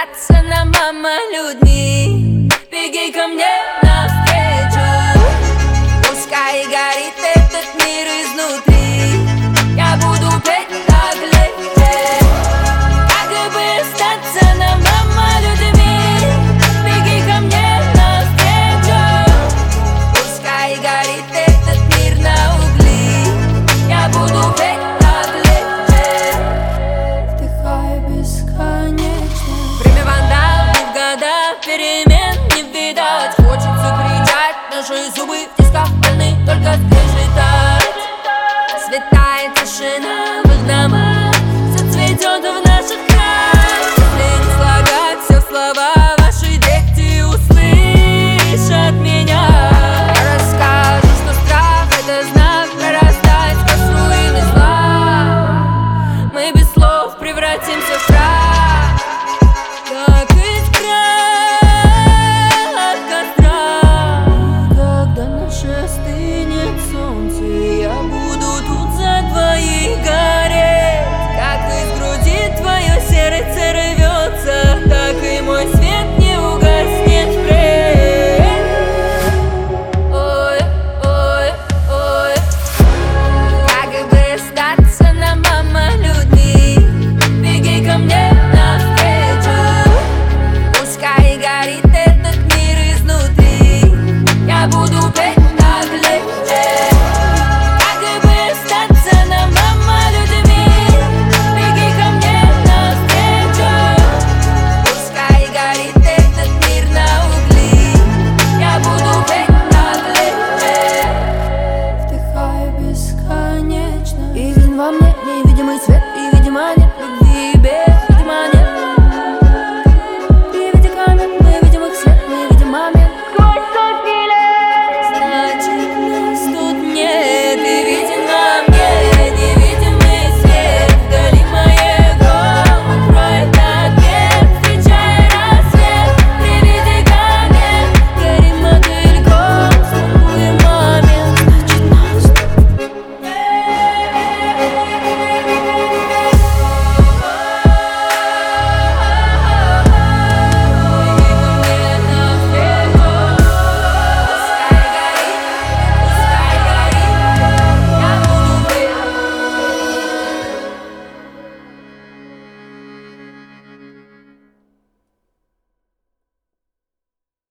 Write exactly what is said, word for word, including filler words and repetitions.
статься нам, мама, людьми. Беги ко мне навстречу, пускай горит этот мир изнутри. Я буду петь так легче, как бы статься нам, мама, людьми. Беги ко мне навстречу, пускай горит этот мир на угли. Я буду петь так легче, вдыхай бесконечно. Время вандал, не в года перемен не видать. Хочется кричать, наши зубы в тисках больны, только скрежетать. Светает тишина в их домах, все цветет в наших крах. Если не слагать все слова, ваши дети услышат меня. Я расскажу, что страх — это знак прорастать сквозь руины зла. Мы без слов превратимся в прах, как искра от костра. Когда наше остынет солнце, я буду тут за двоих гореть. Как из груди твое сердце рвется, так и мой свет не угаснет впредь. Ой, ой, ой, как бы статься нам, мама, людьми. Беги ко мне навстречу, пускай горит этот мир изнутри. Я буду петь так легче, как бы статься нам, мама, людьми. Беги ко мне навстречу, пускай горит этот мир на угли. Я буду петь так легче, вдыхай бесконечно. И виден во мне невидимый свет.